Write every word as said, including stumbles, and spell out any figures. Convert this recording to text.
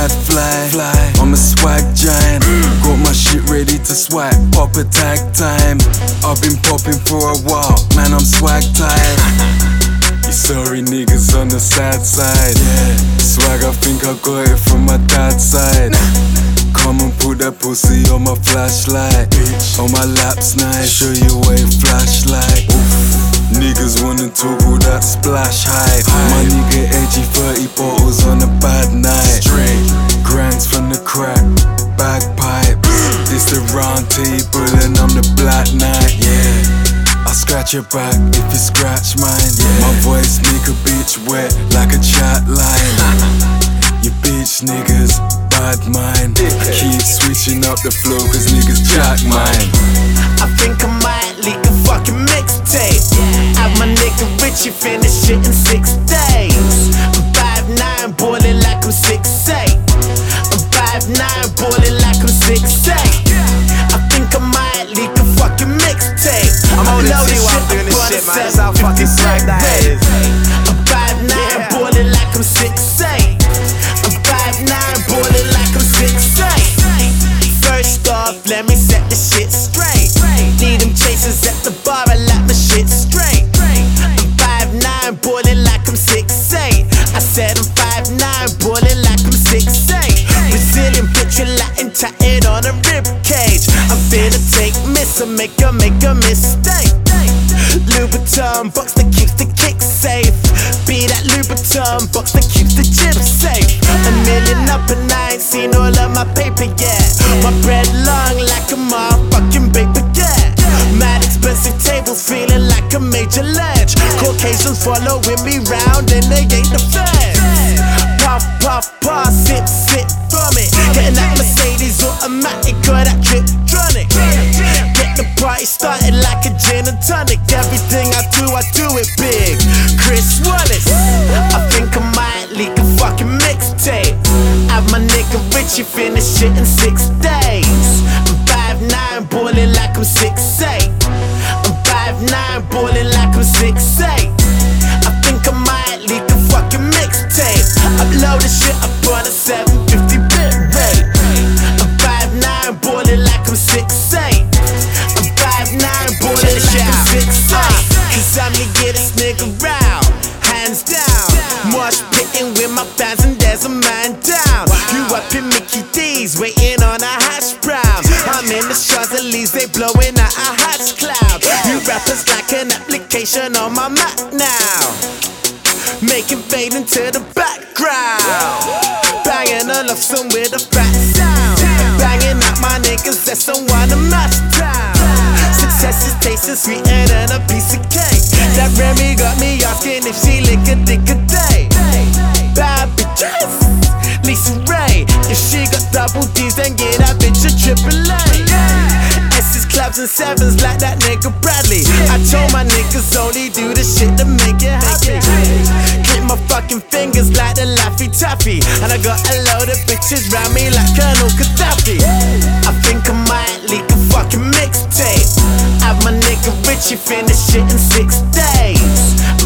mad fly, fly. I'm a swag giant, got my shit ready to swipe. Pop a tag time, I've been popping for a while, man I'm swag tired. You sorry niggas on the sad side, yeah. Swag I think I got it from my dad's side. Come and put that pussy on my flashlight, bitch. On my laps nice, show you a flashlight. Oof. Niggas wanna talk all that splash hype. My nigga edgy, thirty bottles on a bad night. Straight grinds from the crack, bagpipes. This the round table and I'm the black knight, yeah. I scratch your back if you scratch mine, yeah. My voice make a bitch wet like a chat line. You bitch niggas, bad mind. I keep switching up the flow cause niggas jack mine. I think I might leak a fucking mixtape. Have my nigga Richie finish it in six days. I'm five nine, boiling like I'm six eight. I'm five nine, boiling like I'm six eight. I think I might leak a fucking mixtape. I'm holding to you while I'm doing this shit, man. That's how fucking swag that is. I'm five nine, boiling like I'm six eight. I'm five nine, boiling like I'm six eight. First off, let me set the shit straight. Need them chasers at the bar, I like my shit straight. I'm five nine, boiling like I'm six eight. I said I'm five nine, boiling like I'm six eight. Brazilian picture Latin tatted on a rib cage. I'm finna take miss or make her make a mistake. Louboutin box that keeps the kick safe. Be that Louboutin box that keeps the chip safe. A million up and I ain't seen all of my paper yet. My bread long like a motherfucking paper cat. Mad expensive table feeling like a major ledge. Caucasians following me round and they ain't the feds. Puff, puff, puff, sip, sip from it. Getting that Mercedes automatic or that Triptronic. Get the party started like a gin and tonic. Everything I do, I do it big. Chris Wallace. I think I might leak a fucking mixtape. Have my nigga Richie finish it in six days. I'm five nine, boiling like I'm six eight. I'm five nine, boiling like I'm six eight. I think I might leak a fucking mixtape. Upload the shit up on a seven fifty bit rate. I'm five nine, boiling like I'm six eight. I'm five nine, boiling like I'm six eight. Cause I'm the gettest nigga round, hands down. Mosh pitting with my fans and there's a man down. You up in Mickey D's, waiting on a hash brown. I'm in the Champs-Élysées, blowing out a hash cloud. You rappers like an application on my Mac now. Making fade into the background. Banging a love song with a fat sound. Banging out my niggas, that's someone to match down. Success is tasting sweeter than a piece of cake. That Remy got me asking if she lick a dick a day. Bad bitches, Lisa Ray. If she got double D's, then get that bitch a triple A. S's, clubs and sevens like that nigga Bradley. I told my niggas only do the shit to make it happy. Clip my fucking fingers like the Laffy Taffy. And I got a load of bitches round me like Colonel Gaddafi. I think I might leak a fucking mixtape. Have my nigga Richie finish it in six days.